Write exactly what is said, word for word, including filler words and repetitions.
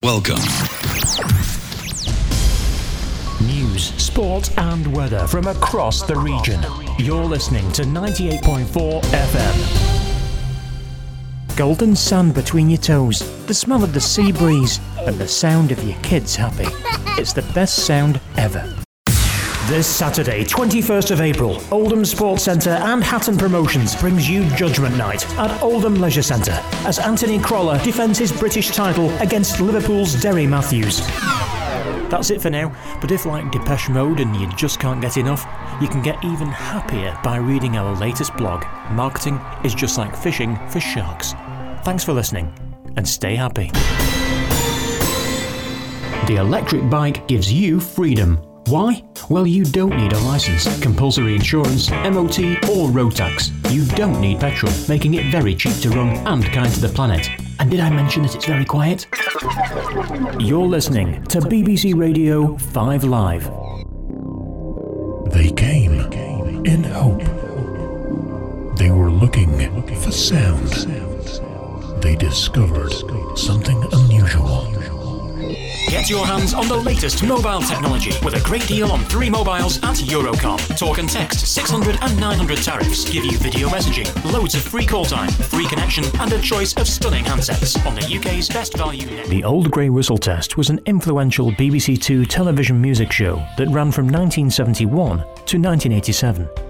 Welcome. News, sport and weather from across the region. You're listening to ninety-eight point four F M. Golden sand between your toes, the smell of the sea breeze, and the sound of your kids happy. It's the best sound ever. This Saturday, twenty-first of April, Oldham Sports Centre and Hatton Promotions brings you Judgment Night at Oldham Leisure Centre as Anthony Crolla defends his British title against Liverpool's Derry Matthews. That's it for now, but if like Depeche Mode and you just can't get enough, you can get even happier by reading our latest blog, Marketing is Just Like Fishing for Sharks. Thanks for listening, and stay happy. The electric bike gives you freedom. Why? Well, you don't need a licence, compulsory insurance, M O T or road tax. You don't need petrol, making it very cheap to run and kind to the planet. And did I mention that it's very quiet? You're listening to B B C Radio five Live. They came in hope. They were looking for sound. They discovered something unusual. Get your hands on the latest mobile technology with a great deal on three mobiles at Eurocom. Talk and text six hundred and nine hundred tariffs give you video messaging, loads of free call time, free connection and a choice of stunning handsets on the U K's best value network. The Old Grey Whistle Test was an influential B B C Two television music show that ran from nineteen seventy-one to nineteen eighty-seven.